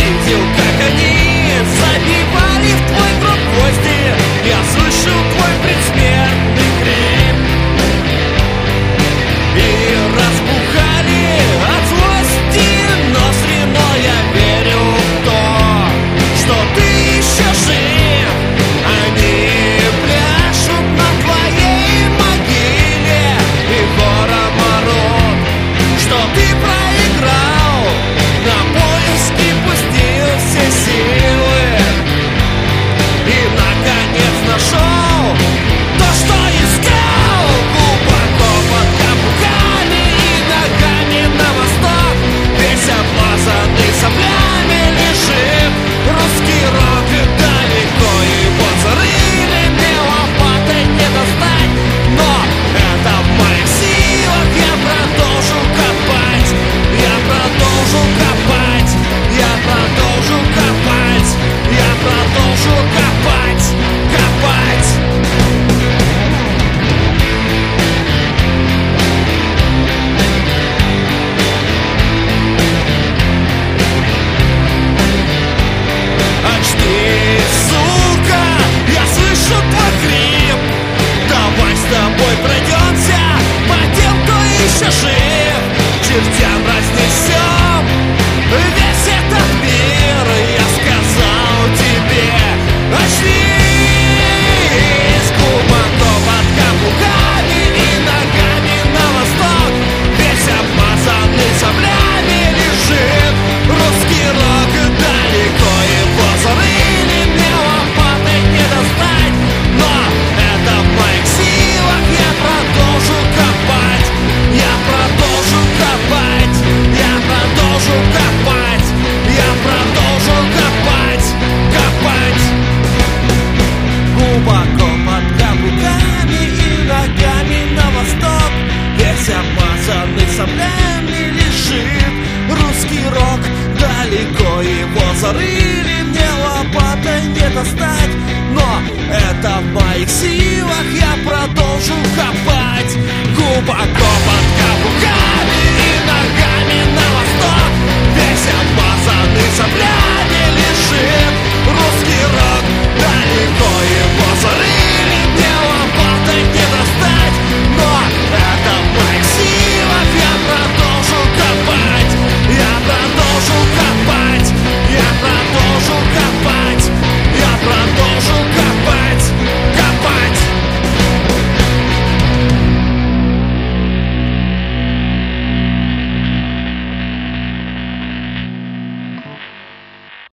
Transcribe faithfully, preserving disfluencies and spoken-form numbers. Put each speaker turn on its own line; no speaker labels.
видел, как они забивали в твой гроб гвозди. Я слышал твой предсмертный крик и разбухали от злости ноздри, но я верю в то, что ты еще жив. Они пляшут на твоей могиле и хором орут, что ты проиграл, на поиски пустил все силы и наконец нашел то, что искал. Глубоко под каблуками и ногами на восток, весь обмазанный соплями лежит русский рок. Далеко его зарыли, мне лопатой не достать, но это в моих силах. Я продолжу копать, я продолжу копать, я продолжу копать, я продолжу копать, копать. Очнись, сука, я слышу твой хрип. Давай с тобой пройдемся по тем, кто еще жив. Чертям разнесем весь этот мир. Я сказал тебе, очнись. Глубоко под каблуками и ногами на восток, весь обмазанный соплями лежит русский рок. Далеко его зарыли, мне лопатой не достать, но это в моих силах. Я продолжу копать, я продолжу копать, я продолжу копать, я продолжу копать, копать. Глубоко под каблуками и ногами на восток, весь обмазанный соплями лежит русский рок. Далеко его зарыли, мне лопатой не достать, но это в моих силах. Я продолжу копать. Глубоко под каблуками и ногами на восток, весь обмазанный соплями